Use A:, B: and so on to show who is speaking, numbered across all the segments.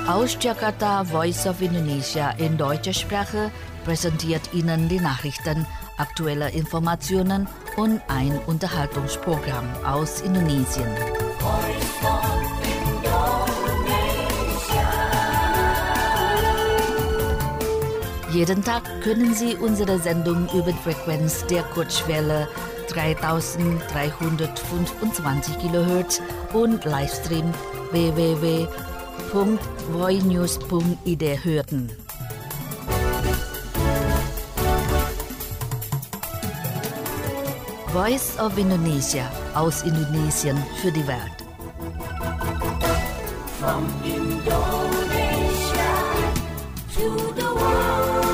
A: Aus Jakarta, Voice of Indonesia in deutscher Sprache präsentiert Ihnen die Nachrichten, aktuelle Informationen und ein Unterhaltungsprogramm aus Indonesien. Jeden Tag können Sie unsere Sendung über die Frequenz der Kurzwelle 3325 kHz und Livestream www.voinews.id hören. Voice of Indonesia aus Indonesien für die Welt.
B: From Indonesia to the world.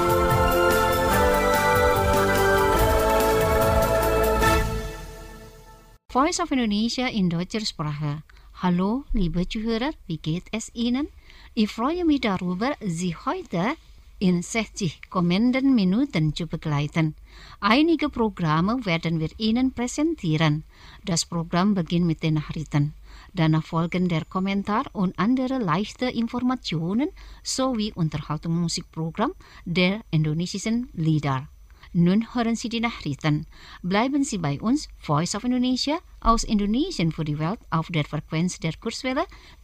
C: Voice of Indonesia in deutscher Sprache. Hallo, liebe Zuhörer, wie geht es Ihnen? Ich freue mich darüber, Sie heute in 60 kommenden Minuten zu begleiten. Einige Programme werden wir Ihnen präsentieren. Das Programm beginnt mit den Nachrichten. Danach folgen der Kommentar und andere leichte Informationen sowie Unterhaltungsmusikprogramm der indonesischen Lieder. Nun hören Sie die Nachrichten. Bleiben Sie bei uns, Voice of Indonesia, aus Indonesien für die Welt auf der Frequenz der Kurzwelle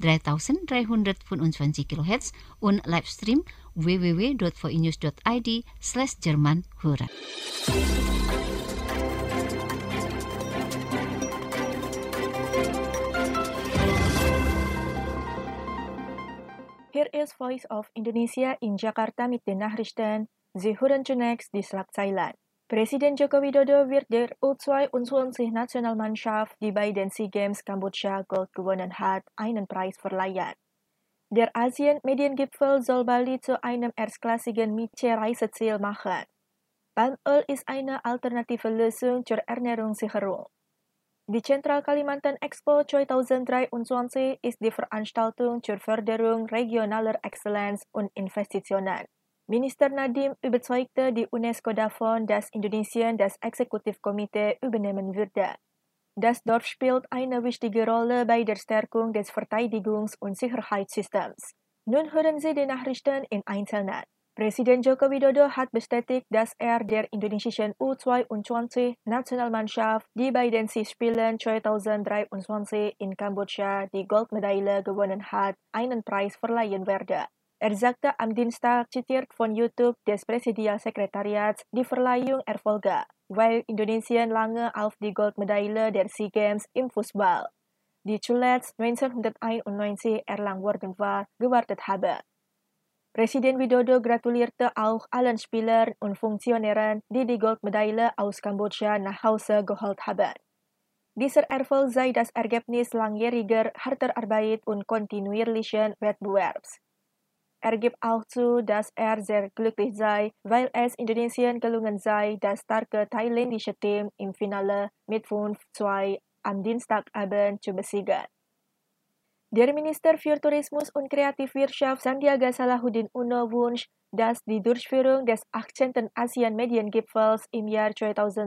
C: 3325 kHz und Livestream www.voinews.id/Jerman hören.
D: Here is Voice of Indonesia in Jakarta mit den Nachrichten. Sie hören zunächst die Schlagzeilen. Presiden Joko Widodo wird der U22-Nationalmannschaft, die bei den SEA Games Kambodscha Gold gewonnen hat, einen Preis verleihen. Der ASEAN-Mediengipfel soll Bali zu einem erstklassigen Mietreiseziel machen. Palmöl ist eine alternative Lösung zur Ernährungssicherung. Die Zentral Kalimantan Expo 2023 ist die Veranstaltung zur Förderung regionaler Exzellenz und Investitionen. Minister Nadiem überzeugte die UNESCO davon, dass Indonesien das Exekutivkomitee übernehmen würde. Das Dorf spielt eine wichtige Rolle bei der Stärkung des Verteidigungs- und Sicherheitssystems. Nun hören Sie die Nachrichten im Einzelnen. Presiden Joko Widodo hat bestätigt, dass er der indonesischen U22-Nationalmannschaft, die bei den SEA-Spielen 2023 in Kambodscha die Goldmedaille gewonnen hat, einen Preis verleihen werde. Er sagte am Dienstag, zitiert von YouTube des Präsidialsekretariats, die Verleihung erfolge, weil Indonesien lange auf die Goldmedaille der SEA Games im Fußball, die zuletzt 1991 erlangt worden war, gewartet habe. Presiden Widodo gratulierte auch allen Spielern und Funktionären, die die Goldmedaille aus Kambodscha nach Hause geholt haben. Dieser Erfolg sei das Ergebnis langjähriger harter Arbeit und kontinuierlichen Wettbewerbs. Er gibt auch zu, dass er sehr glücklich sei, weil es Indonesien gelungen sei, das starke thailändische Team im Finale mit 5-2 am Dienstagabend zu besiegen. Der Minister für Tourismus und Kreativwirtschaft Sandiaga Salahuddin Uno wünscht, dass die Durchführung des 18. ASEAN-Mediengipfels im Jahr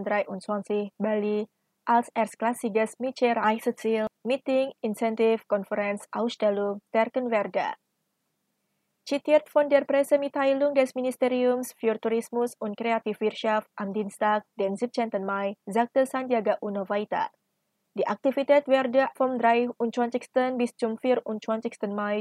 D: 2023 Bali als erstklassiges Reiseziel, Meeting, Incentive, Konferenz, Ausstellung stärken werde. Zitiert von der Pressemitteilung des Ministeriums für Tourismus und Kreativwirtschaft am Dienstag, den 17. Mai, sagte Sandiaga Uno weiter. Die Aktivität werde vom 23. bis zum 24. Mai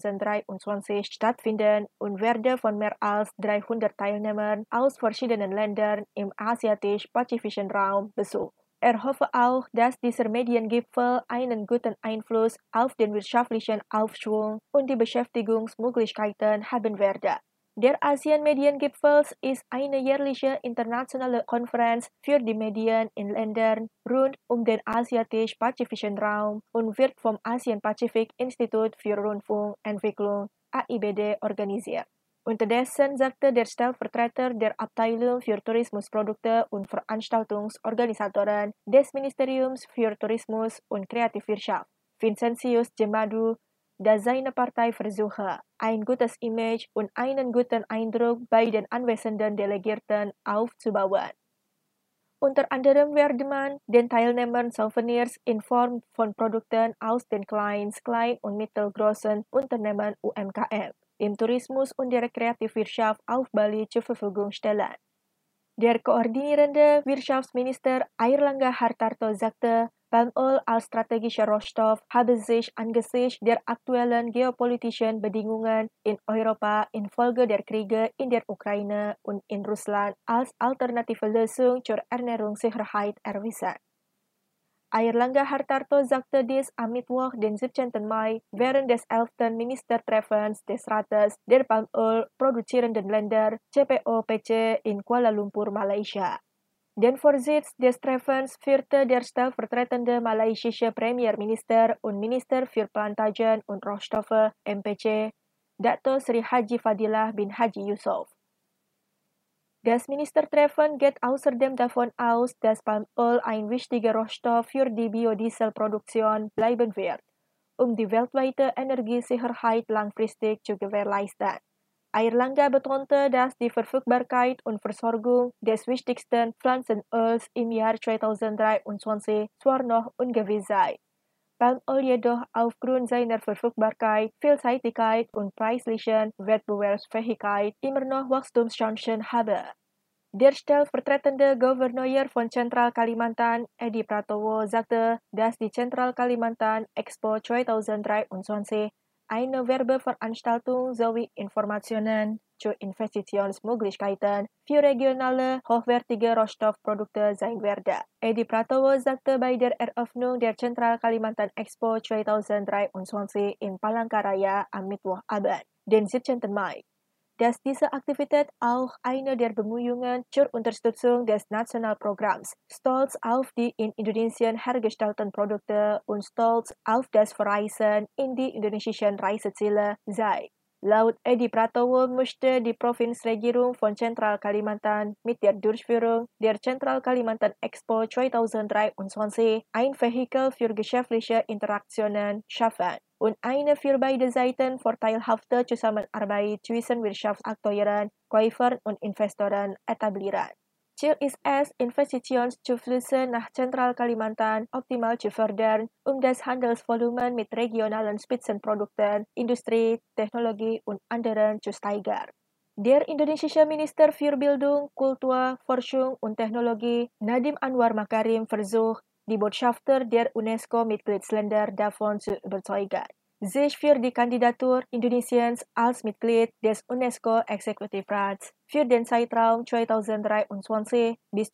D: 2023 stattfinden und werde von mehr als 300 Teilnehmern aus verschiedenen Ländern im asiatisch-pazifischen Raum besucht. Er hoffe auch, dass dieser Mediengipfel einen guten Einfluss auf den wirtschaftlichen Aufschwung und die Beschäftigungsmöglichkeiten haben werde. Der ASEAN-Mediengipfel ist eine jährliche internationale Konferenz für die Medien in Ländern rund um den asiatisch-pazifischen Raum und wird vom Asien-Pazifik-Institut für Rundfunkentwicklung AIBD organisiert. Unterdessen sagte der Stellvertreter der Abteilung für Tourismusprodukte und Veranstaltungsorganisatoren des Ministeriums für Tourismus und Kreativwirtschaft, Vincentius Jemadu, dass seine Partei versuche, ein gutes Image und einen guten Eindruck bei den anwesenden Delegierten aufzubauen. Unter anderem werden man den Teilnehmern Souvenirs in Form von Produkten aus den kleinen und mittelgroßen Unternehmen UMKM im Tourismus und der Kreativwirtschaft auf Bali zur Verfügung stellen. Der koordinierende Wirtschaftsminister Airlangga Hartarto sagte, Palmöl als strategischer Rohstoff habe sich angesichts der aktuellen geopolitischen Bedingungen in Europa infolge der Kriege in der Ukraine und in Russland als alternative Lösung zur Ernährungssicherheit erwiesen. Airlangga Hartarto sagte dies am Mittwoch, den 17. Mai, während des 11. Ministertreffens des Rates der Palmöl produzierenden Länder CPOPC in Kuala Lumpur, Malaysia. Den Vorsitz des Treffens führte der stellvertretende malaysische Premierminister und Minister für Plantagen und Rohstoffe MPC, Dato Sri Haji Fadilah bin Haji Yusof. Das Ministertreffen geht außerdem davon aus, dass Palmöl ein wichtiger Rohstoff für die Biodieselproduktion bleiben wird, um die weltweite Energiesicherheit langfristig zu gewährleisten. Airlangga betonte, dass die Verfügbarkeit und Versorgung des wichtigsten Pflanzenöls im Jahr 2023 zwar noch ungewiss sei, Palmöl jedoch aufgrund seiner Verfügbarkeit, Vielseitigkeit und preislichen Wettbewerbsfähigkeit immer noch Wachstumschancen habe. Der stellvertretende Gouverneur von Zentral Kalimantan, Edi Pratowo, sagte, dass die Zentral Kalimantan Expo 2023 eine Werbeveranstaltung sowie Informationen zu Investitionsmöglichkeiten für regionale, hochwertige Rohstoffprodukte sein werde. Edi Pratowo sagte bei der Eröffnung der Zentral Kalimantan Expo 2023 in Palangkaraya am Mittwochabend, den 17. Mai, dass diese Aktivität auch eine der Bemühungen zur Unterstützung des Nationalprogramms Stolz auf die in Indonesien hergestellten Produkte und Stolz auf das Verreisen in die indonesischen Reiseziele sei. Laut Edi Pratowo möchte die Provinzregierung von Zentral Kalimantan mit der Durchführung der Zentral Kalimantan Expo 2023 ein Vehikel für geschäftliche Interaktionen schaffen und eine für beide Seiten vorteilhafte Zusammenarbeit zwischen Wirtschaftsakteuren, Käufern und Investoren etablieren. Ziel ist es, Investitionszuflüsse nach Zentral Kalimantan optimal zu fördern, um das Handelsvolumen mit regionalen Spitzenprodukten, Industrie, Technologie und anderen zu steigern. Der indonesische Minister für Bildung, Kultur, Forschung und Technologie, Nadiem Anwar Makarim, versucht, die Botschafter der UNESCO-Mitgliedsländer davon zu überzeugen, sich für die Kandidatur Indonesiens als Mitglied des UNESCO-Exekutivrats für den Zeitraum 2023 bis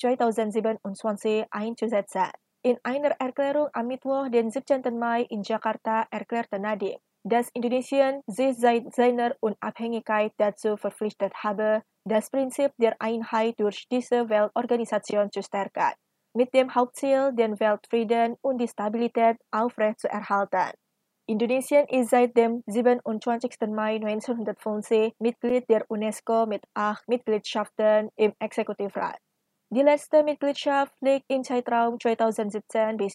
D: 2027 einzusetzen. In einer Erklärung am Mittwoch, den 17. Mai in Jakarta, erklärte Nadiem, dass Indonesien sich seit seiner Unabhängigkeit dazu verpflichtet habe, das Prinzip der Einheit durch diese Weltorganisation zu stärken, mit dem Hauptziel, den Weltfrieden und die Stabilität aufrechtzuerhalten. Indonesien ist seit dem 27. Mai 1950 Mitglied der UNESCO mit 8 Mitgliedschaften im Exekutivrat. Die letzte Mitgliedschaft liegt im Zeitraum 2017 bis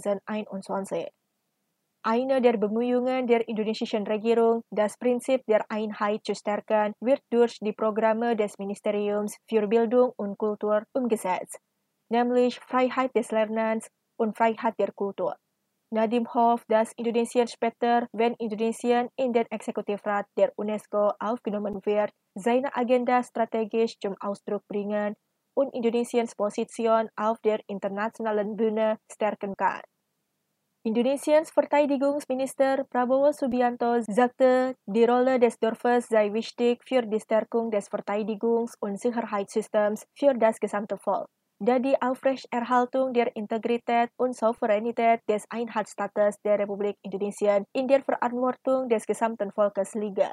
D: 2021. Eine der Bemühungen der indonesischen Regierung, das Prinzip der Einheit zu stärken, wird durch die Programme des Ministeriums für Bildung und Kultur umgesetzt, nämlich Freiheit des Lernens und Freiheit der Kultur. Nadiem hofft, dass Indonesien später, wenn Indonesien in den Exekutivrat der UNESCO aufgenommen wird, seine Agenda strategisch zum Ausdruck bringen und Indonesiens Position auf der internationalen Bühne stärken kann. Indonesiens Verteidigungsminister Prabowo Subianto sagte, die Rolle des Dorfes sei wichtig für die Stärkung des Verteidigungs- und Sicherheitssystems für das gesamte Volk, da die Aufrechterhaltung der Integrität und Souveränität des Einheitsstaates der Republik Indonesien in der Verantwortung des gesamten Volkes liege.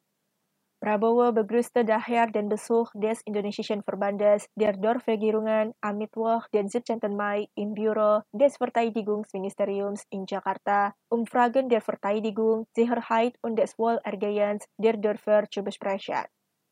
D: Prabowo begrüßte daher den Besuch des indonesischen Verbandes der Dorfregierungen am Mittwoch, den 17. Mai im Büro des Verteidigungsministeriums in Jakarta, um Fragen der Verteidigung, Sicherheit und des Wohlergehens der Dörfer zu besprechen.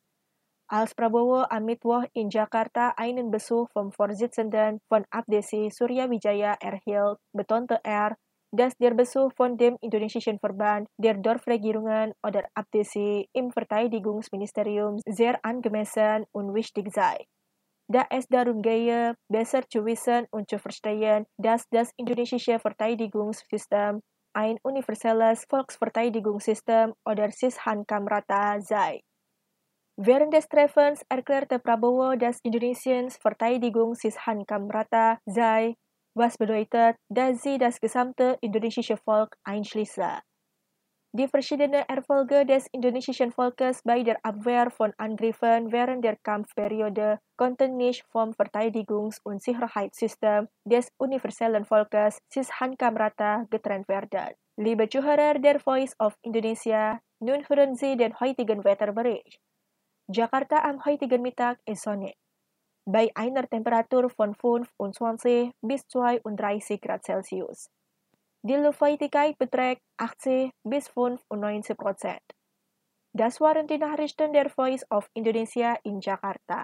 D: Als Prabowo am Mittwoch in Jakarta einen Besuch vom Vorsitzenden von Abdesi Surya Wijaya erhielt, betonte er, dass der Besuch von dem indonesischen Verband der Dorfregierungen oder Abdesi im Verteidigungsministerium sehr angemessen und wichtig sei. da es darum gehe, besser zu wissen und zu verstehen, dass das indonesische Verteidigungssystem ein universelles Volksverteidigungssystem oder Sishankam-Rata sei. Während des Treffens erklärte Prabowo, dass Indonesiens Verteidigung Sishankam-Rata sei, was bedeutet, dass sie das gesamte indonesische Volk einschließe. Die verschiedenen Erfolge des indonesischen Volkes bei der Abwehr von Angriffen während der Kampfperiode konnten nicht vom Verteidigungs- und Sicherheitssystem des universellen Volkes Sishankam-Rata getrennt werden. Liebe Zuhörer der Voice of Indonesia, nun hören Sie den heutigen Wetterbericht. Jakarta am heutigen Mittag ist sonnig. Bei einer Temperatur von 25 bis 32 Grad Celsius. Die Luftfeuchtigkeit beträgt 80 bis 95%. Das waren die Nachrichten der Voice of Indonesia in Jakarta.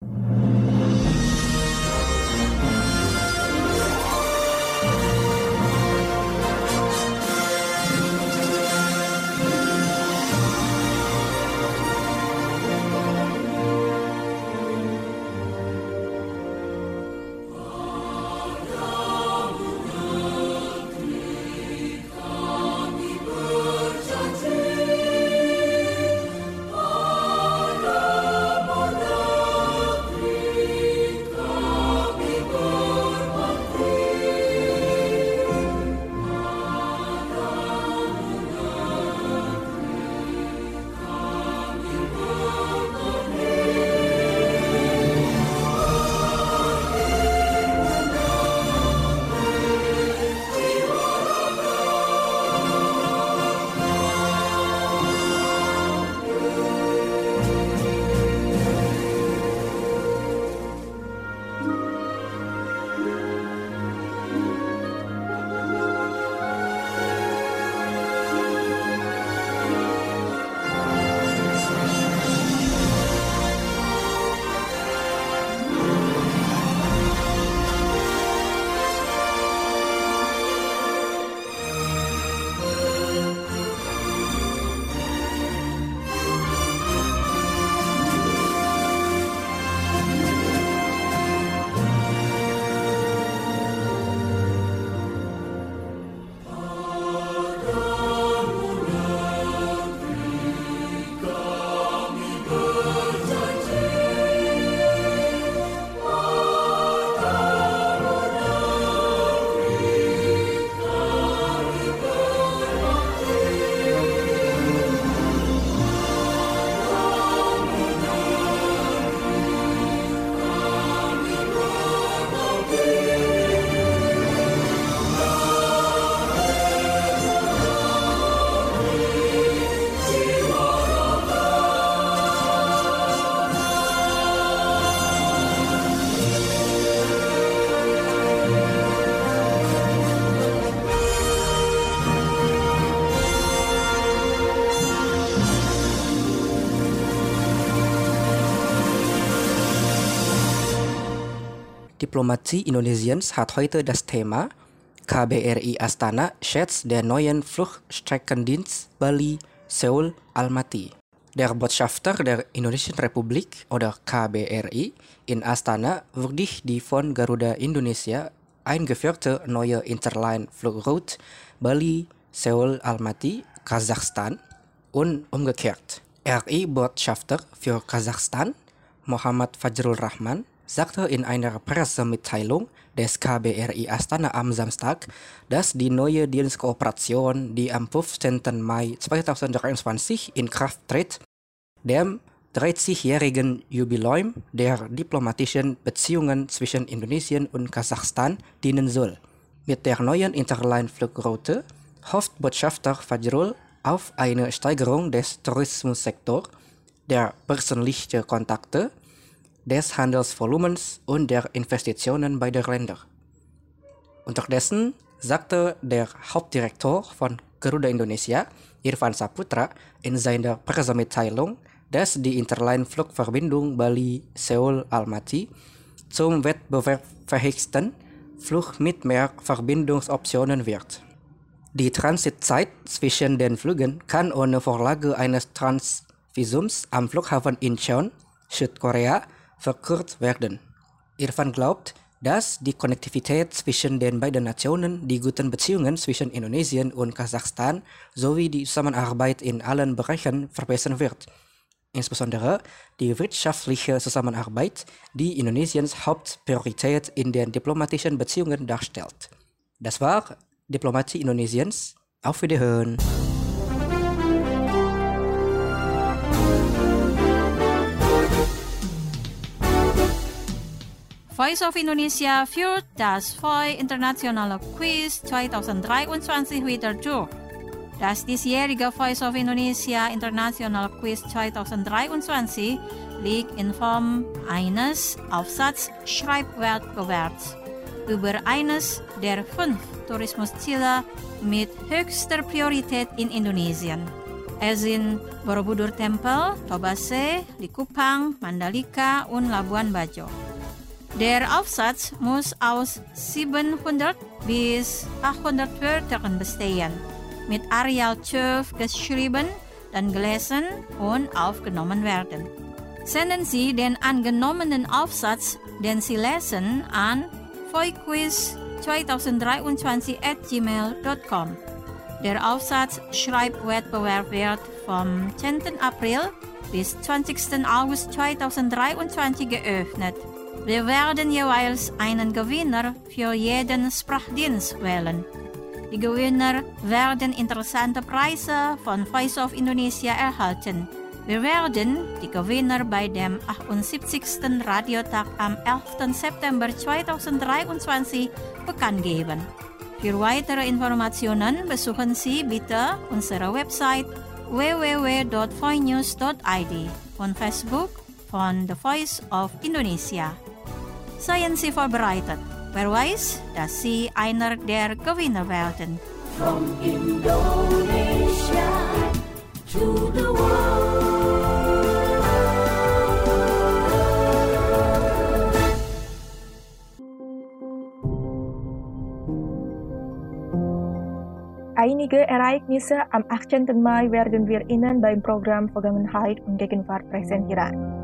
E: Diplomatie Indonesiens hat heute das Thema KBRI Astana schätzt den neuen Flugstreckendienst Bali-Seoul-Almaty. Der Botschafter der Indonesischen Republik oder KBRI in Astana würdigt die von Garuda Indonesia eingeführte neue Interline-Flugroute Bali-Seoul-Almaty, Kasachstan und umgekehrt. RI-Botschafter für Kasachstan, Muhammad Fajrul Rahman, sagte in einer Pressemitteilung des KBRI Astana am Samstag, dass die neue Dienstkooperation, die am 15. Mai 2023 in Kraft tritt, dem 30-jährigen Jubiläum der diplomatischen Beziehungen zwischen Indonesien und Kasachstan dienen soll. Mit der neuen Interline-Flugroute hofft Botschafter Fajrul auf eine Steigerung des Tourismussektors, der persönlichen Kontakte, des Handelsvolumens und der Investitionen beider Länder. Unterdessen sagte der Hauptdirektor von Garuda Indonesia, Irfan Saputra, in seiner Pressemitteilung, dass die Interline-Flugverbindung Bali-Seoul-Almaty zum wettbewerbsfähigsten Flug mit mehr Verbindungsoptionen wird. Die Transitzeit zwischen den Flügen kann ohne Vorlage eines Transvisums am Flughafen Incheon, Südkorea, verkürzt werden. Irfan glaubt, dass die Konnektivität zwischen den beiden Nationen die guten Beziehungen zwischen Indonesien und Kasachstan sowie die Zusammenarbeit in allen Bereichen verbessern wird. Insbesondere die wirtschaftliche Zusammenarbeit, die Indonesiens Hauptpriorität in den diplomatischen Beziehungen darstellt. Das war Diplomatie Indonesiens. Auf Wiederhören!
F: Voice of Indonesia führt das VOI Internationale Quiz 2023 wieder durch. Das diesjährige Voice of Indonesia International Quiz 2023 liegt in Form eines Aufsatz-Schreibwettbewerbs über eines der 5 Tourismusziele mit höchster Priorität in Indonesien. Es sind Borobudur Tempel, Tobase, Likupang, Mandalika und Labuan Bajo. Der Aufsatz muss aus 700 bis 800 Wörtern bestehen, mit Arial 12 geschrieben, dann gelesen und aufgenommen werden. Senden Sie den angenommenen Aufsatz, den Sie lesen, an voiquiz2023@gmail.com. Der Aufsatz-Schreibwettbewerb wird vom 10. April bis 20. August 2023 geöffnet. Wir werden jeweils einen Gewinner für jeden Sprachdienst wählen. Die Gewinner werden interessante Preise von Voice of Indonesia erhalten. Wir werden die Gewinner bei dem 78. Radiotag am 11. September 2023 bekannt geben. Für weitere Informationen besuchen Sie bitte unsere Website www.voinews.id und Facebook von The Voice of Indonesia. Seien Sie vorbereitet. Wer weiß, dass Sie einer der Gewinner werden.
B: From Indonesia to the world.
D: Einige Ereignisse am 18. Mai werden wir Ihnen beim Programm Vergangenheit und Gegenwart präsentieren.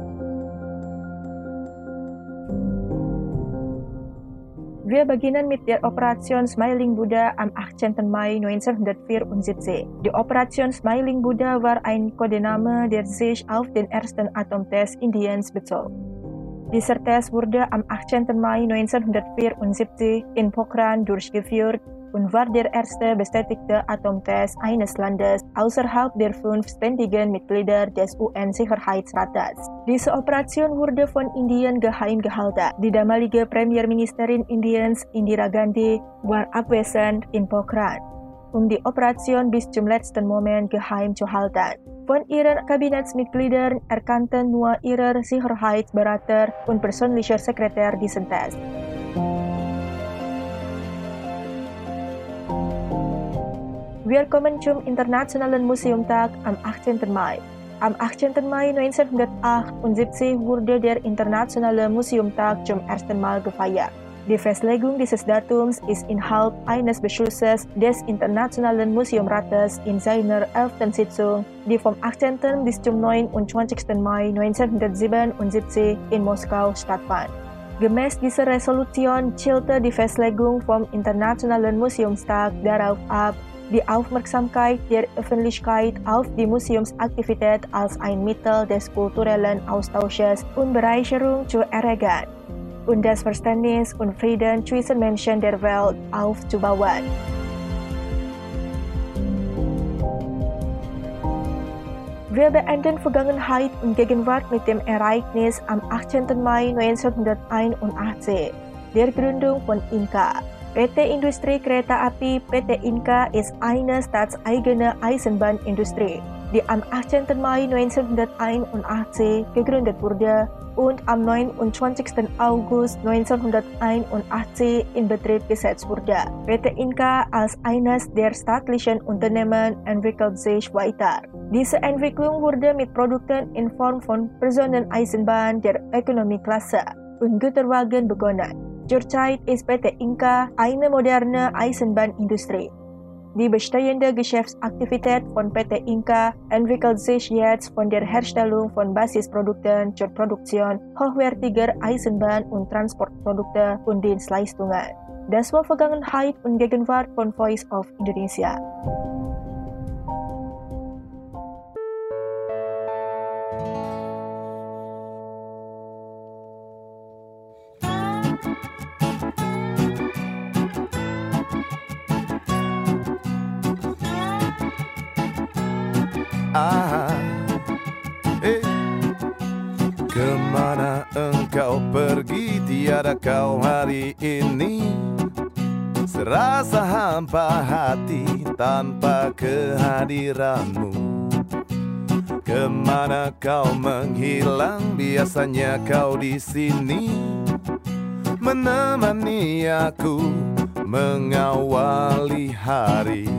D: Wir beginnen mit der Operation Smiling Buddha am 18. Mai 1974. Die Operation Smiling Buddha war ein Codename, der sich auf den ersten Atomtest Indiens bezog. Dieser Test wurde am 18. Mai 1974 in Pokhran durchgeführt und war der erste bestätigte Atomtest eines Landes außerhalb der 5 ständigen Mitglieder des UN-Sicherheitsrates. Diese Operation wurde von Indien geheim gehalten. Die damalige Premierministerin Indiens, Indira Gandhi, war abwesend in Pokhran, um die Operation bis zum letzten Moment geheim zu halten. Von ihren Kabinettsmitgliedern erkannten nur ihre Sicherheitsberater und persönlicher Sekretär diesen Test. Wir kommen zum Internationalen Museumtag am 18. Mai. Am 18. Mai 1978 wurde der Internationale Museumtag zum ersten Mal gefeiert. Die Festlegung dieses Datums ist Inhalt eines Beschlusses des Internationalen Museumrates in seiner 11. Sitzung, die vom 18. bis zum 29. Mai 1977 in Moskau stattfand. Gemäß dieser Resolution zielte die Festlegung vom Internationalen Museumstag darauf ab, die Aufmerksamkeit der Öffentlichkeit auf die Museumsaktivität als ein Mittel des kulturellen Austausches und Bereicherung zu erregen und das Verständnis und Frieden zwischen Menschen der Welt aufzubauen. Wir beenden Vergangenheit und Gegenwart mit dem Ereignis am 18. Mai 1981, der Gründung von Inka. PT Industri Kereta Api PT Inka ist eine staatseigene Eisenbahnindustrie, die am 18. Mai 1981 gegründet wurde und am 29. August 1981 in Betrieb gesetzt wurde. PT Inka als eines der staatlichen Unternehmen entwickelt sich weiter. Diese Entwicklung wurde mit Produkten in Form von Personeneisenbahn der Ökonomieklasse und Güterwagen begonnen. Zurzeit ist PT Inka eine moderne Eisenbahnindustrie. Die bestehende Geschäftsaktivität von PT Inka entwickelt sich jetzt von der Herstellung von Basisprodukten zur Produktion hochwertiger Eisenbahn- und Transportprodukte und Dienstleistungen. Das war Vergangenheit und Gegenwart von Voice of Indonesia.
G: Kemana engkau pergi, tiada kau hari ini. Serasa hampa hati tanpa kehadiranmu. Kemana kau menghilang, biasanya kau di sini, menemani aku mengawali hari.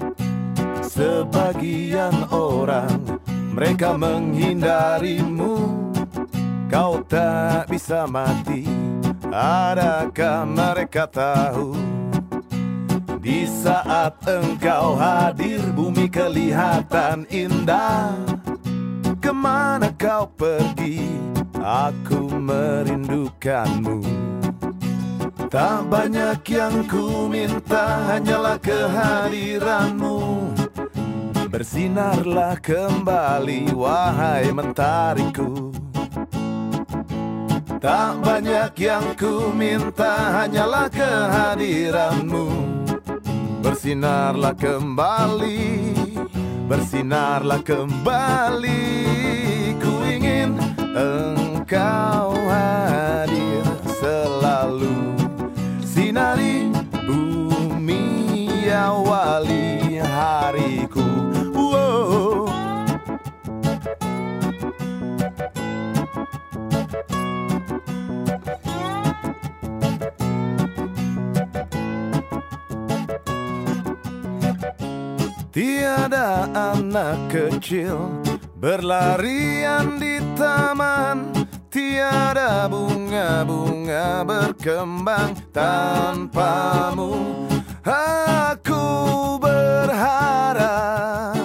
G: Sebagian orang, mereka menghindarimu. Kau tak bisa mati, adakah mereka tahu? Di saat engkau hadir, bumi kelihatan indah. Kemana kau pergi, aku merindukanmu. Tak banyak yang ku minta, hanyalah kehadiranmu. Bersinarlah kembali, wahai mentariku. Tak banyak yang ku minta, hanyalah kehadiranmu. Bersinarlah kembali, bersinarlah kembali. Ku ingin engkau hadir selalu. Sinari bumi, awali hariku. Wow. Tiada anak kecil berlarian di taman, tiada bunga-bunga berkembang tanpamu. Aku berharap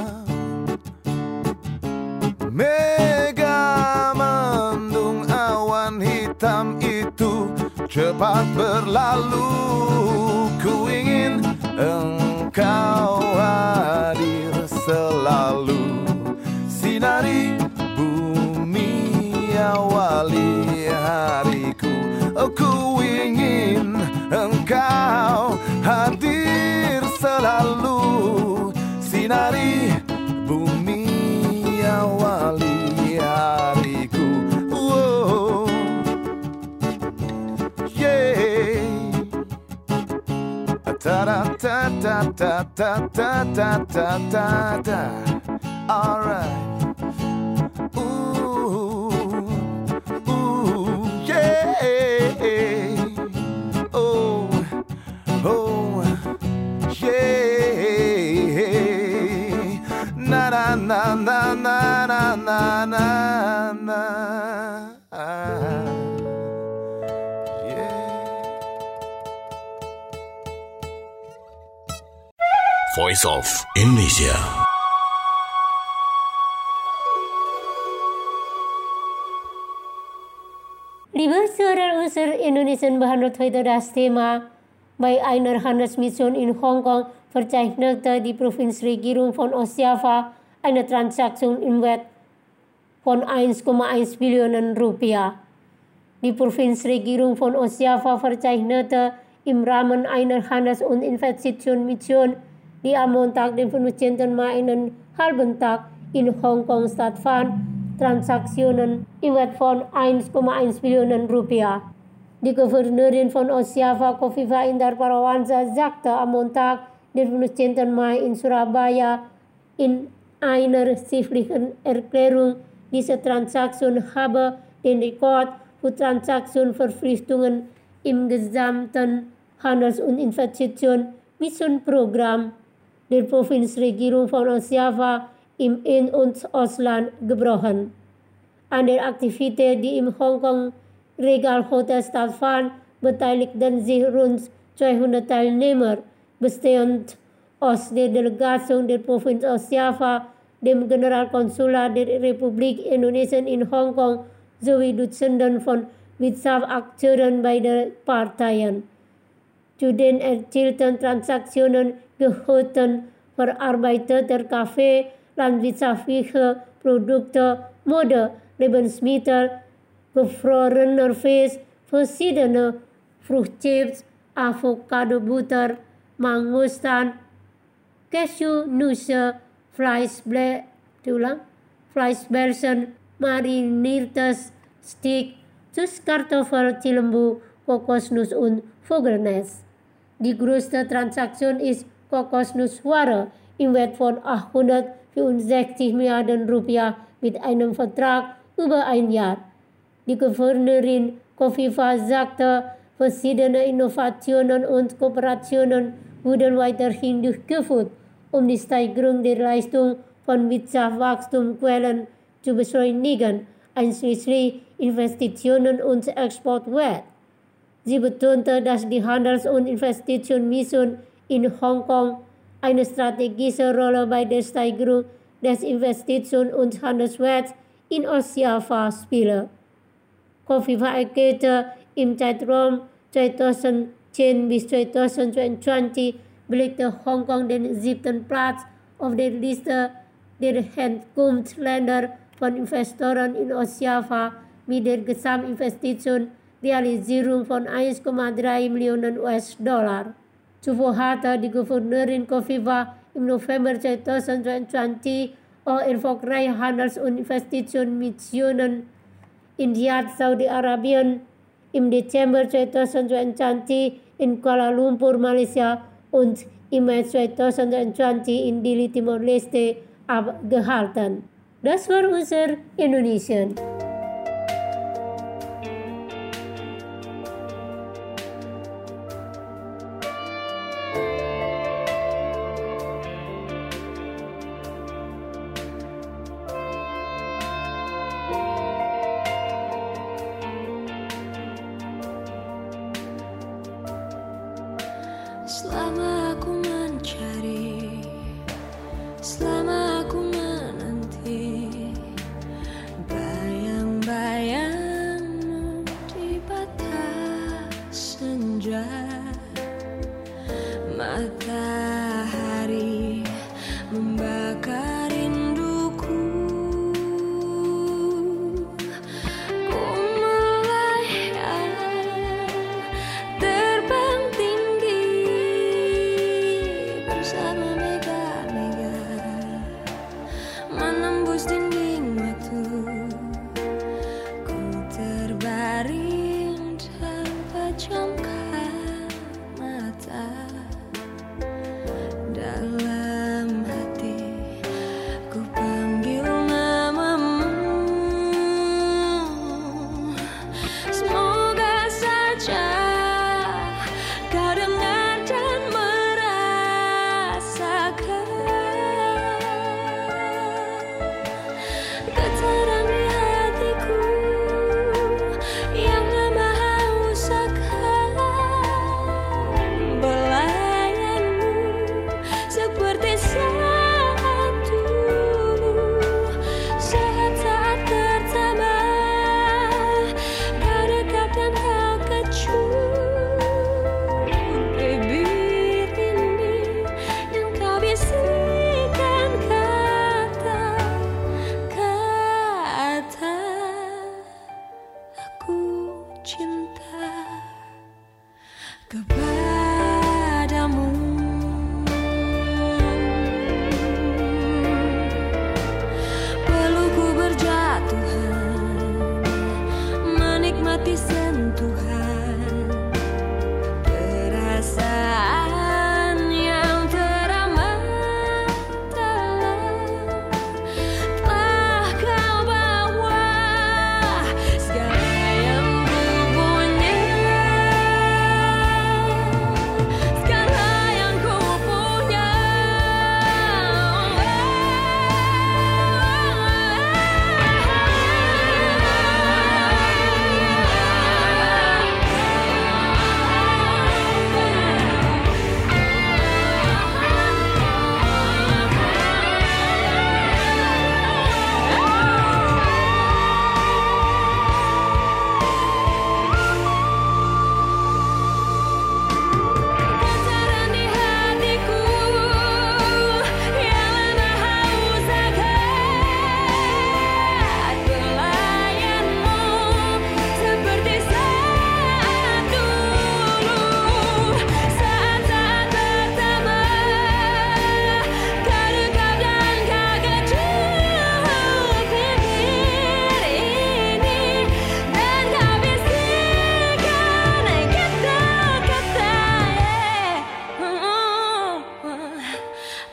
G: mega mendung awan hitam itu cepat berlalu. Ku ingin engkau hadir selalu. Sinari bumi, awali hariku. Oh, ku ingin engkau hadir selalu. Sinari bumi, awali hariku. Oh, yeah. Ta da ta ta ta ta ta ta ta ta ta. All right. Ooh, ooh, yeah. Oh, oh, yeah. Na na na na na na na na na.
H: Voice of Indonesia.
I: Liebe Hörer unserer Indonesian Behandelt heute das Thema. Bei einer Handelsmission in Hongkong verzeichnete die Provinzregierung von Ostjava eine Transaktion im Wert von 1,1 Billionen Rupiah. Die Provinzregierung von Ostjava verzeichnete im Rahmen einer Handels- und Investitionsmission, die am Montag, den 15. Mai, einen halben Tag in Hongkong stattfand, Transaktionen im Wert von 1,1 Billionen Rupiah. Die Gouverneurin von Ostjava, Kofifa Indar Parawansa, sagte am Montag, den 15. Mai in Surabaya in einer schriftlichen Erklärung, diese Transaktion habe den Rekord für Transaktionsverpflichtungen im gesamten Handels- und Investitionsmissionprogramm der Provinzregierung von Ostjava im In- und Ausland gebrochen. An der Aktivität, die im Hongkong Regal Hotel stattfand, beteiligten sich rund 200 Teilnehmer, bestehend aus der Delegation der Provinz Ostjava, dem Generalkonsulat der Republik Indonesia in Hongkong sowie Dutzenden von Wirtschaftsakteuren beider Parteien. Zu den erzielten Transaktionen gehörten verarbeiteter Kaffee, landwirtschaftliche Produkte, Mode, Lebensmittel, gefrorener Fisch, verschiedene Fruchtchips, Avocado-Butter, Mangostan, Cashew-Nüsse, Fleischbällchen, mariniertes Steak, Süßkartoffel, Cilembu, Kokosnuss und Vogelnest. Die größte Transaktion ist Kokosnussware im Wert von 864 Milliarden Rupiah mit einem Vertrag über ein Jahr. Die Gouverneurin Kofifa sagte, verschiedene Innovationen und Kooperationen wurden weiterhin durchgeführt, um die Steigerung der Leistung von Wirtschaftswachstumsquellen zu beschleunigen, einschließlich Investitionen und Exportwert. Sie betonte, dass die Handels- und Investitionsmission in Hongkong eine strategische Rolle bei der Steigerung des Investitions- und Handelswerts in Ostjava spiele. Kofifa erklärte, im Zeitraum 2010 bis 2022 belegte Hongkong den 7. Platz auf der Liste der Herkunftsländer von Investoren in Ostjava mit der Gesamtinvestitionsrealisierung von 1,3 Millionen US-Dollar. Zuvor hatte die Gouverneurin Kofifa im November 2022 auch erfolgreiche Handels- und Investitionsmissionen in Riyadh, Saudi-Arabien, im Dezember 2022 in Kuala Lumpur, Malaysia und im Mai 2020 in Dili, Timor-Leste abgehalten. Das war unser Indonesien.
B: Selama aku mencari, selama aku menanti, bayang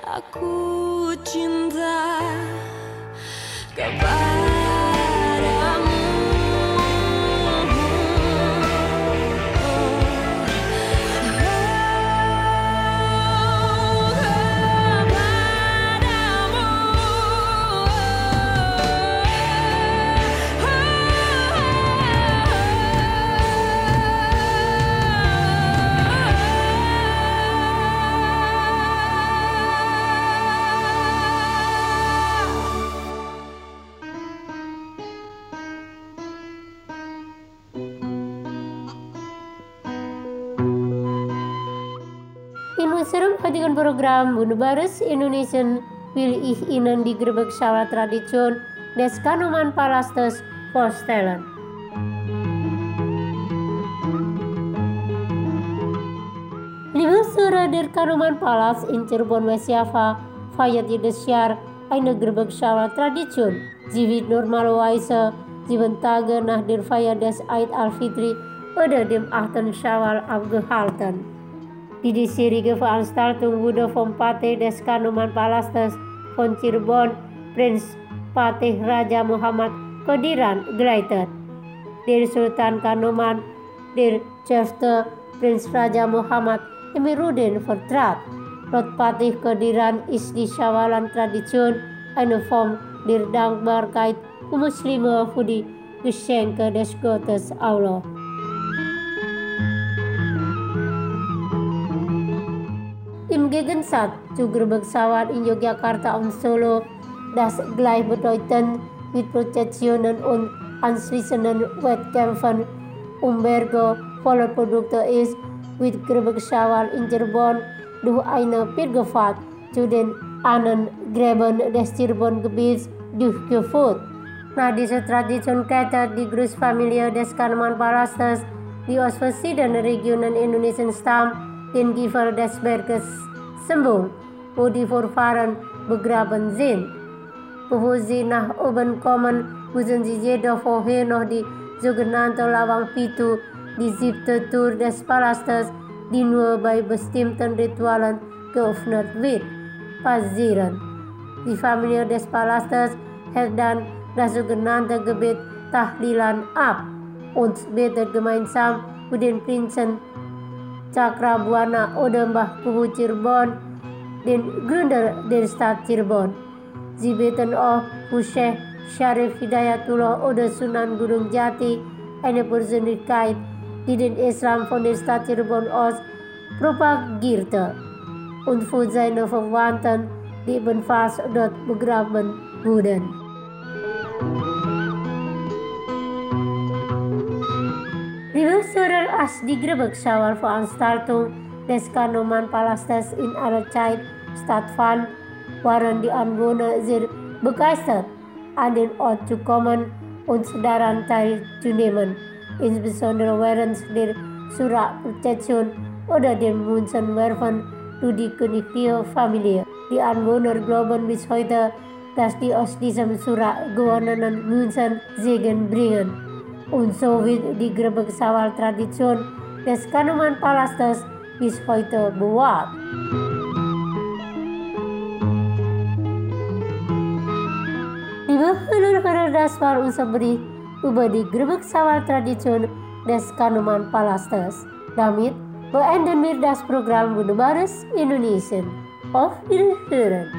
B: Aku cinta kepadamu.
I: Serem hadikan program Bunuh Baris Indonesian Wilih Inan di Grebek Sawal Tradition des Kanoman Palastes Postelen. Liebe Sura der Kanoman Palas in Cirebon Westjava feiert jedes Jahr eine Grebek Sawal Tradition. Sie wird normalerweise 7 Tage nach der Feier des Eid al-Fitri oder dem 8. Syawal abgehalten. Die diesjährige Veranstaltung wurde vom Patih des Kanoman Palastes von Cirebon, Prinz Patih Raja Muhammad Qadiran geleitet. Der Sultan Kanoman, der 12. Prinz Raja Muhammad Emiruddin vertrat. Laut Patih Qadiran ist die Syawalan-Tradition eine Form der Dankbarkeit für Muslime für die Geschenke des Gottes Allah. Im Gegensatz zu Grebek Sawal in Yogyakarta und Solo, das gleichbedeutend mit Prozessionen und anschließenden Wettkämpfen Berge voller Produkte ist, wird Grebek Sawal in Cirebon durch eine Pilgerfahrt zu den Ahnengräbern des Cirebon-Gebiets durchgeführt. Nach dieser Tradition kehrte die Großfamilie des Kanoman Palastes, die aus verschiedenen Regionen Indonesien stammt, den Gipfel des Berges Sembung, wo die Vorfahren begraben sind. Bevor sie nach oben kommen, müssen sie jedoch vorher noch die sogenannte Lawang Pitu, die 7. Tür des Palastes, die nur bei bestimmten Ritualen geöffnet wird, passieren. Die Familie des Palastes hält dann das sogenannte Gebet Tahlilan ab und betet gemeinsam mit den Prinzen Cakrabuana oder Mbah Puhu Cirebon, den Gründer der Stadt Cirebon. Sie beten auch für Syekh Syarif Hidayatullah oder Sunan Gunung Jati, eine Persönlichkeit, die den Islam von der Stadt Cirebon aus propagierte, und für seine Verwandten, die ebenfalls dort begraben wurden. Liebe Hörer, als die Grebek Sawal Veranstaltung des Kanoman Palastes in aller Zeit stattfand, waren die Anwohner sehr begeistert, an den Ort zu kommen und daran teilzunehmen, insbesondere während der Surak-Prozession oder dem Münzenwerfen durch die königliche Familie. Die Anwohner glauben bis heute, dass die aus diesem Surak gewonnenen Münzen Segen bringen. Und so wird die Grebek Sawal Tradition des Kanoman Palastes bis heute bewahrt. Liebe Hörer, das war unser Bericht über die Grebek Sawal Tradition des Kanoman Palastes. Damit beenden wir das Programm Bunuh Baris Indonesia. Auf Wiederhören.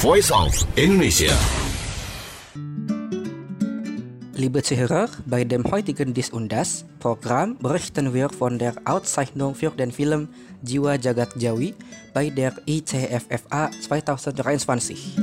H: Voice of Indonesia.
E: Liebe Zuhörer, bei dem heutigen Dies und Das Programm berichten wir von der Auszeichnung für den Film Jiwa Jagat Jawi bei der ICFFA 2023.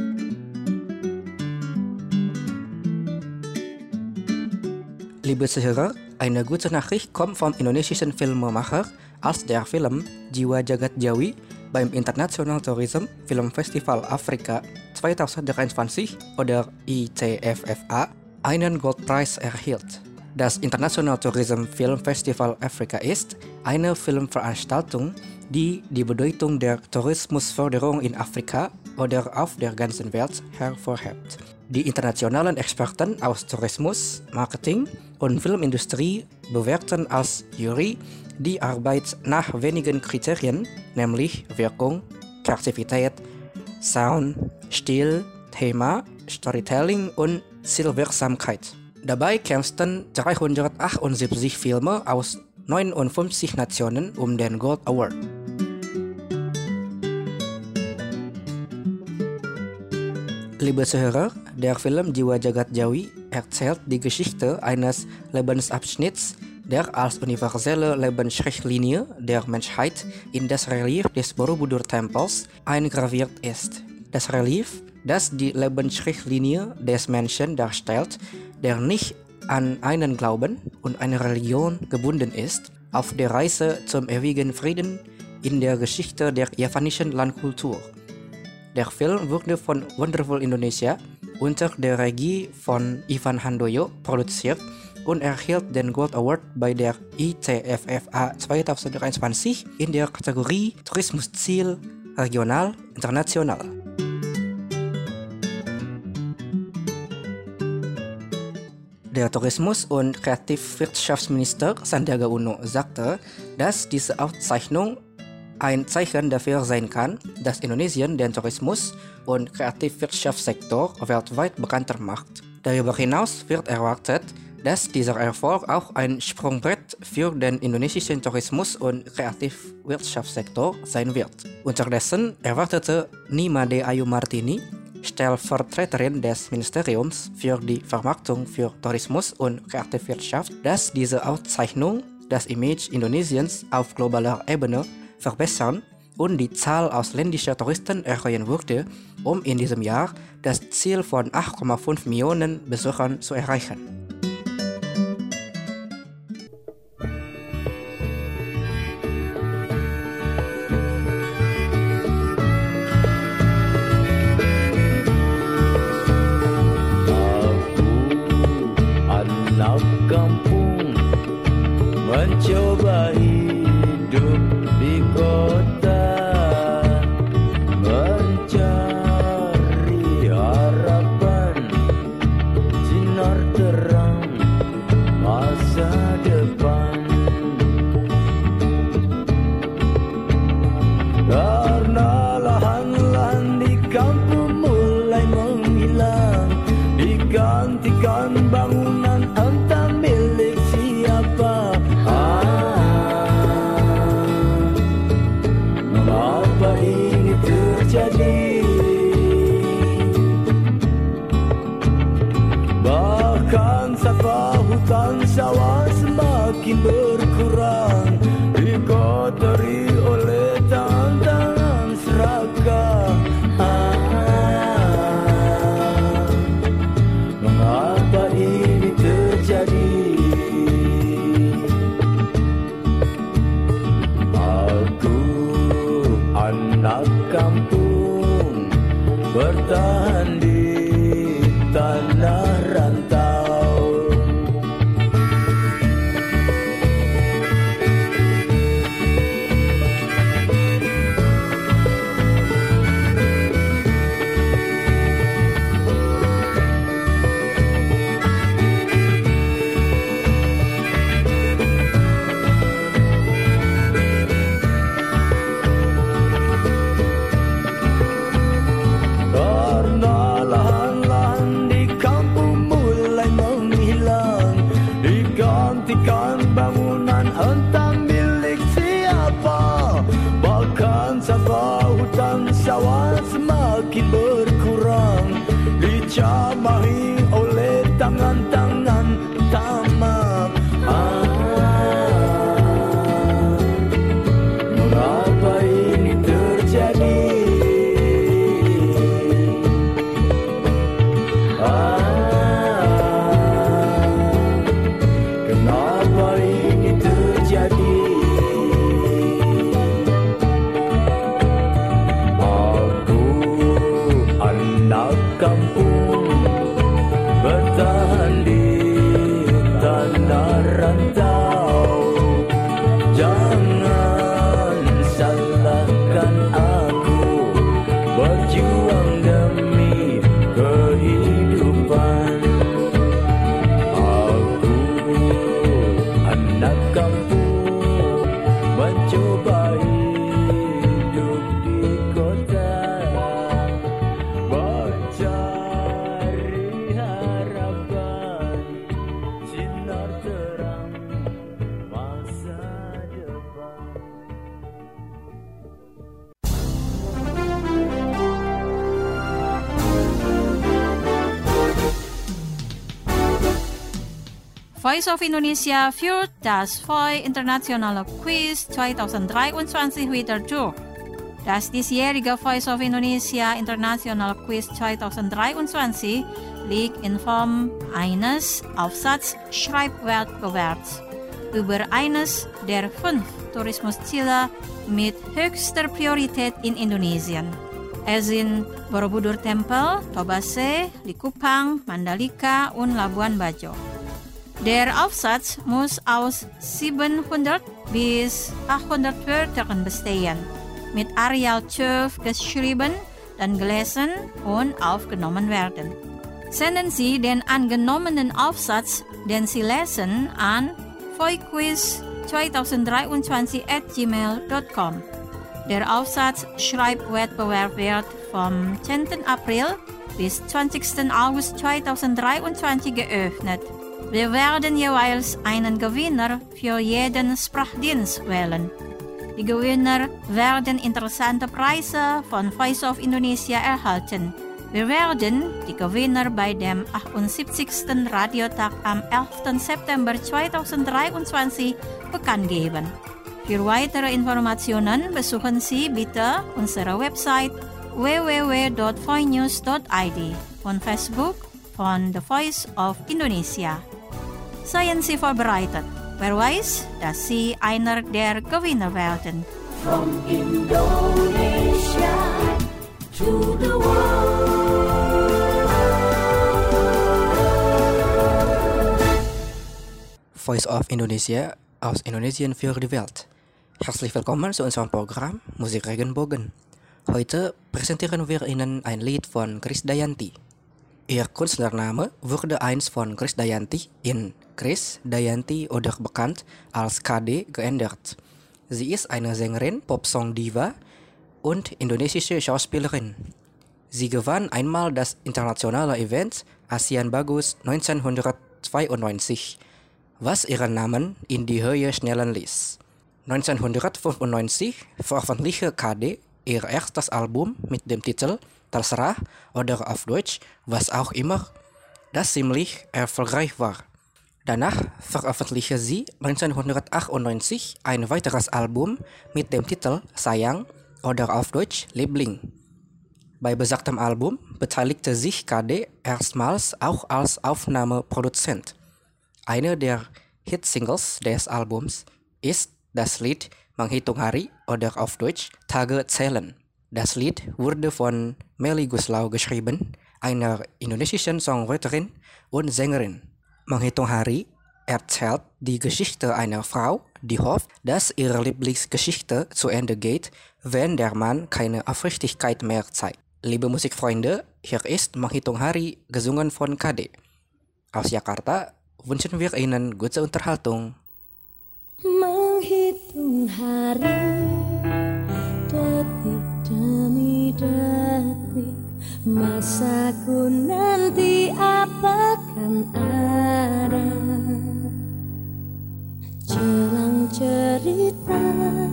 E: Liebe Zuhörer, eine gute Nachricht kommt vom indonesischen Filmemacher, als der Film Jiwa Jagat Jawi beim International Tourism Film Festival Afrika 2023 oder ICFFA einen Goldpreis erhielt. Das International Tourism Film Festival Afrika ist eine Filmveranstaltung, die die Bedeutung der Tourismusförderung in Afrika oder auf der ganzen Welt hervorhebt. Die internationalen Experten aus Tourismus, Marketing und Filmindustrie bewerten als Jury die Arbeit nach wenigen Kriterien, nämlich Wirkung, Kreativität, Sound, Stil, Thema, Storytelling und Zielwirksamkeit. Dabei kämpften 378 Filme aus 59 Nationen um den Gold Award. Liebe Zuhörer, der Film Jiwa Jagat Jawi erzählt die Geschichte eines Lebensabschnitts, der als universelle Lebensrichtlinie der Menschheit in das Relief des Borobudur-Tempels eingraviert ist. Das Relief, das die Lebensrichtlinie des Menschen darstellt, der nicht an einen Glauben und eine Religion gebunden ist, auf der Reise zum ewigen Frieden in der Geschichte der javanischen Landkultur. Der Film wurde von Wonderful Indonesia unter der Regie von Ivan Handoyo produziert und erhielt den Gold Award bei der ICFFA 2023 in der Kategorie Tourismusziel regional international. Der Tourismus- und Kreativwirtschaftsminister Sandiaga Uno sagte, dass diese Auszeichnung ein Zeichen dafür sein kann, dass Indonesien den Tourismus- und Kreativwirtschaftssektor weltweit bekannter macht. Darüber hinaus wird erwartet, dass dieser Erfolg auch ein Sprungbrett für den indonesischen Tourismus- und Kreativwirtschaftssektor sein wird. Unterdessen erwartete Nimade Ayu Martini, Stellvertreterin des Ministeriums für die Vermarktung für Tourismus und Kreativwirtschaft, dass diese Auszeichnung das Image Indonesiens auf globaler Ebene verbessern und die Zahl ausländischer Touristen erhöhen würde, um in diesem Jahr das Ziel von 8,5 Millionen Besuchern zu erreichen.
J: Anak kampung mencoba hidup di kota, mencari harapan sinar terang masa depan. Karena lahan-lahan di kampung mulai menghilang, digantikan bangunan entah milik siapa. Mengapa ini terjadi? Bahkan sapa hutan sawah semakin berkurang, dikotori oleh tangan-tangan serakah. Mengapa ini terjadi? Aku anak kampung bertahan di tanah rantau. tanah rantau. Jangan salahkan aku berjuang demi kehidupan. Aku anak kampung mencoba hidup di kota, mencari harapan sinar terang masa depan.
F: Voice of Indonesia führt das VOI Internationale Quiz 2023 wieder durch. Das diesjährige Voice of Indonesia International Quiz 2023 liegt in Form eines Aufsatz-Schreibwettbewerbs über eines der 5 Tourismusziele mit höchster Priorität in Indonesien. Es sind Borobudur Tempel, Tobase, Likupang, Mandalika und Labuan Bajo. Der Aufsatz muss aus 700 bis 800 Wörtern bestehen, mit Arial 12 geschrieben, dann gelesen und aufgenommen werden. Senden Sie den angenommenen Aufsatz, den Sie lesen, an voiquiz2023@gmail.com. Der Aufsatz-Schreibwettbewerb wird vom 10. April bis 20. August 2023 geöffnet. Wir werden jeweils einen Gewinner für jeden Sprachdienst wählen. Die Gewinner werden interessante Preise von Voice of Indonesia erhalten. Wir werden die Gewinner bei dem 78. Radiotag am 11. September 2023 bekannt geben. Für weitere Informationen besuchen Sie bitte unsere Website www.voinews.id und Facebook von The Voice of Indonesia. Seien Sie vorbereitet. Wer weiß, dass Sie einer der Gewinner werden.
B: From Indonesia to the world.
E: Voice of Indonesia aus Indonesien für die Welt. Herzlich willkommen zu unserem Programm Musik Regenbogen. Heute präsentieren wir Ihnen ein Lied von Krisdayanti. Ihr Künstlername wurde einst von Krisdayanti in Krisdayanti oder bekannt als KD geändert. Sie ist eine Sängerin, Popsong-Diva und indonesische Schauspielerin. Sie gewann einmal das internationale Event Asian Bagus 1992, was ihren Namen in die Höhe schnellen ließ. 1995 veröffentlichte KD ihr erstes Album mit dem Titel Terserah oder auf Deutsch Was auch immer, das ziemlich erfolgreich war. Danach veröffentlichte sie 1998 ein weiteres Album mit dem Titel Sayang oder auf Deutsch Liebling. Bei besagtem Album beteiligte sich KD erstmals auch als Aufnahmeproduzent. Eine der Hitsingles des Albums ist das Lied Menghitung Hari oder auf Deutsch Tage zählen. Das Lied wurde von Melly Guslau geschrieben, einer indonesischen Songwriterin und Sängerin. Menghitung Hari erzählt die Geschichte einer Frau, die hofft, dass ihre Lieblingsgeschichte zu Ende geht, wenn der Mann keine Aufrichtigkeit mehr zeigt. Liebe Musikfreunde, hier ist Menghitung Hari, gesungen von KD. Aus Jakarta wünschen wir Ihnen gute Unterhaltung.
B: Menghitung hari, detik demi detik, masaku nanti apakan ada. Jelang cerita,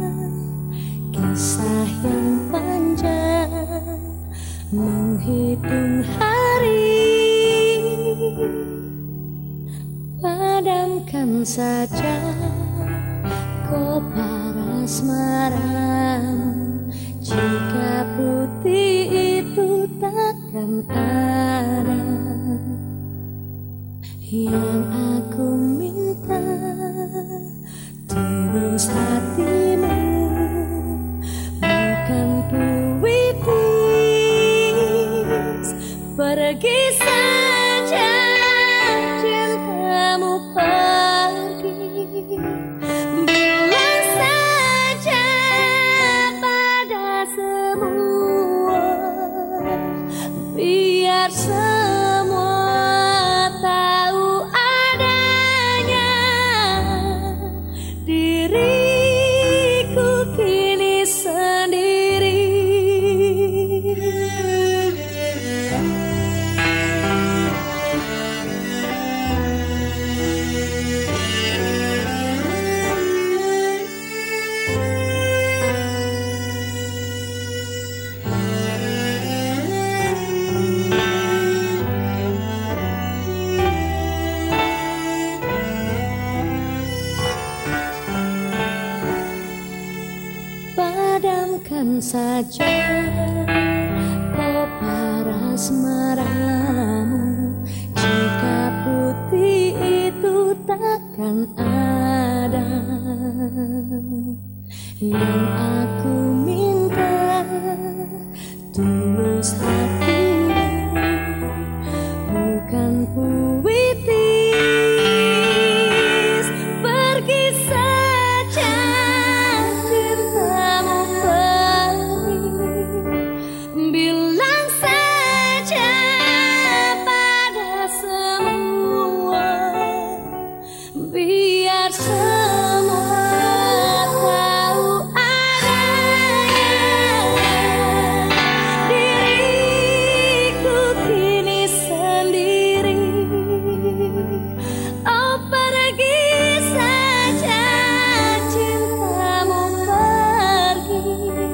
B: kisah yang panjang, menghitung hari. Padamkan saja kobar asmaramu, jika putih itu takkan ada. Yang aku minta tulus hatimu, bukan puitis. Pergi saja cintamu pergi. saja kau paras maramu, jika putih itu takkan ada. Yang aku minta tulus hatimu, bukan puitis. Pergi saja cintamu pergi, bilang saja pada semua, biar semua tahu diriku kini sendiri. Oh, pergi saja cintamu pergi,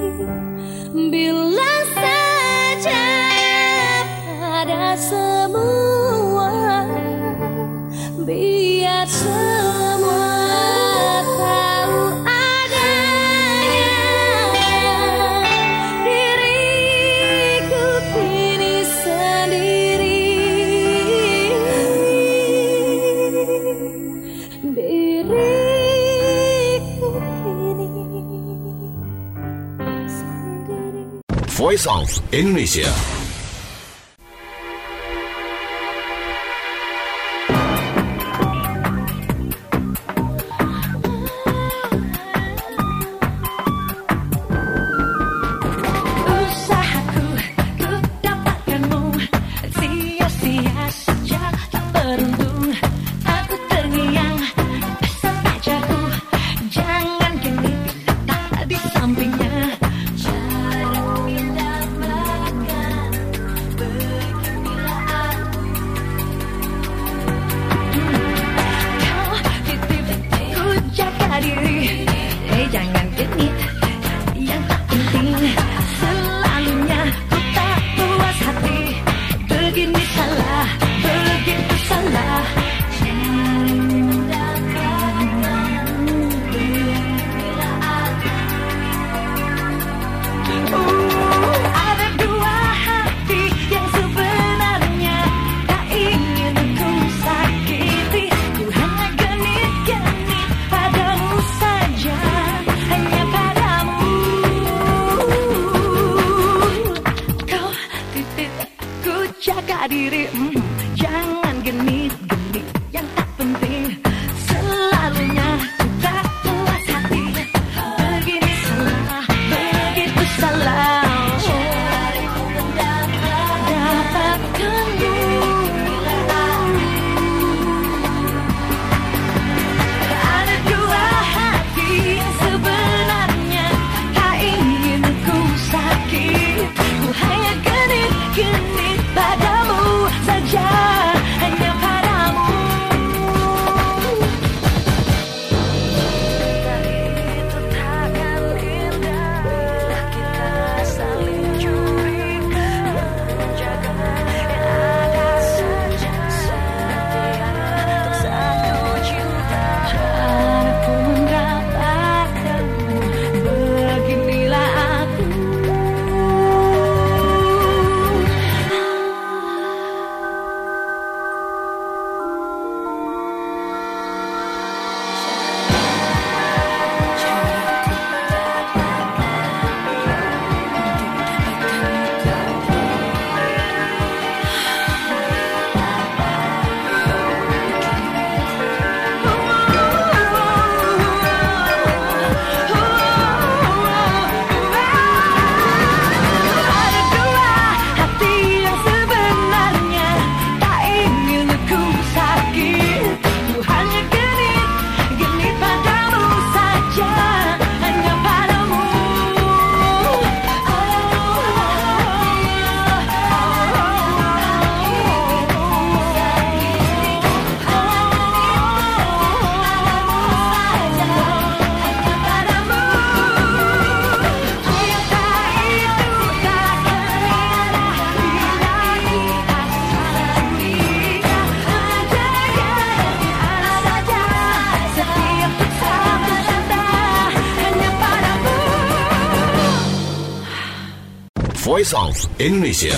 B: bilang saja pada semua, biar semua tahu adanya diriku kini sendiri. Diriku kini sendiri.
H: Voice of Indonesia.
B: Usahaku ku dapatkanmu, sia-sia saja tak beruntung. Aku terngiang sampai jatuh, jangan kini tak di sampingnya. Cara kita makan
H: Voice of Indonesia.